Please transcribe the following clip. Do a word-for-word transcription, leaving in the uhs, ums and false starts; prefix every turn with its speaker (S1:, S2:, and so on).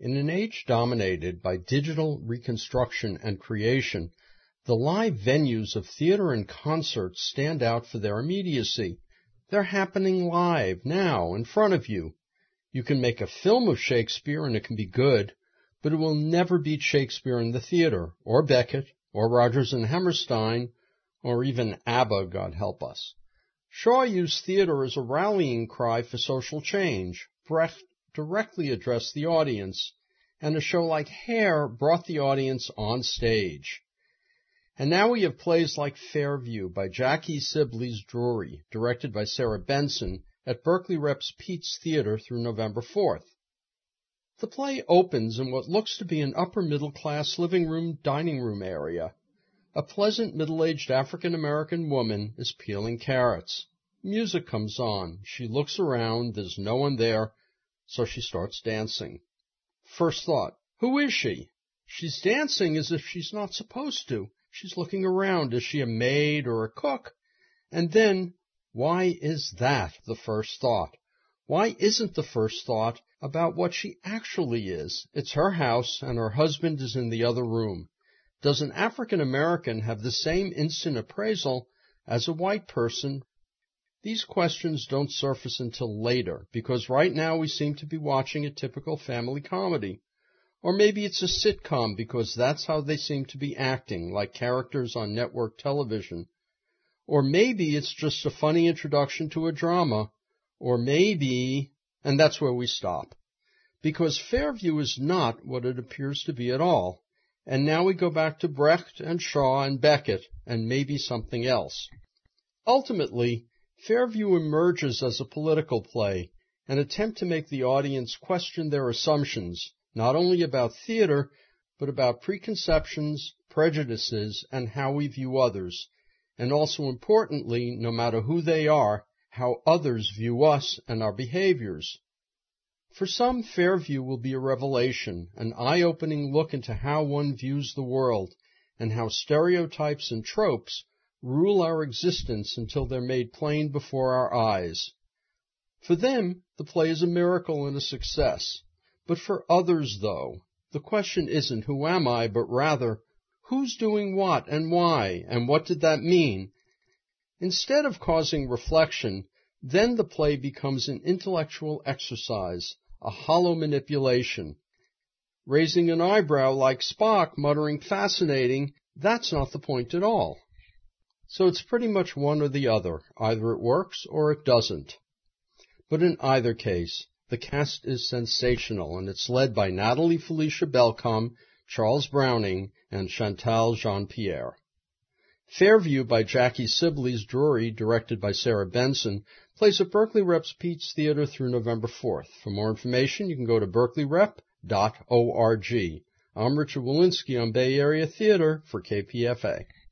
S1: In an age dominated by digital reconstruction and creation, the live venues of theater and concerts stand out for their immediacy. They're happening live, now, in front of you. You can make a film of Shakespeare and it can be good, but it will never beat Shakespeare in the theater, or Beckett, or Rodgers and Hammerstein, or even ABBA, God help us. Shaw used theater as a rallying cry for social change. Brecht directly addressed the audience, and a show like Hair brought the audience on stage. And now we have plays like Fairview by Jackie Sibley's Drury, directed by Sarah Benson, at Berkeley Rep's Pete's Theater through November fourth. The play opens in what looks to be an upper-middle-class living room, dining room area. A pleasant middle-aged African-American woman is peeling carrots. Music comes on. She looks around. There's no one there, so she starts dancing. First thought, who is she? She's dancing as if she's not supposed to. She's looking around. Is she a maid or a cook? And then, why is that the first thought? Why isn't the first thought about what she actually is? It's her house, and her husband is in the other room. Does an African American have the same instant appraisal as a white person? These questions don't surface until later, because right now we seem to be watching a typical family comedy. Or maybe it's a sitcom, because that's how they seem to be acting, like characters on network television. Or maybe it's just a funny introduction to a drama. Or maybe, and that's where we stop. Because Fairview is not what it appears to be at all. And now we go back to Brecht and Shaw and Beckett and maybe something else. Ultimately, Fairview emerges as a political play, an attempt to make the audience question their assumptions, not only about theater, but about preconceptions, prejudices, and how we view others, and also importantly, no matter who they are, how others view us and our behaviors. For some, Fairview will be a revelation, an eye-opening look into how one views the world, and how stereotypes and tropes rule our existence until they're made plain before our eyes. For them, the play is a miracle and a success. But for others, though, the question isn't who am I, but rather, who's doing what and why, and what did that mean? Instead of causing reflection, then the play becomes an intellectual exercise, a hollow manipulation. Raising an eyebrow like Spock, muttering fascinating, that's not the point at all. So it's pretty much one or the other. Either it works or it doesn't. But in either case, the cast is sensational, and it's led by Natalie Felicia Belcom, Charles Browning, and Chantal Jean-Pierre. Fairview by Jackie Sibley's Drury, directed by Sarah Benson, plays at Berkeley Rep's Pete's Theater through November fourth. For more information, you can go to berkeley rep dot org. I'm Richard Walensky on Bay Area Theater for K P F A.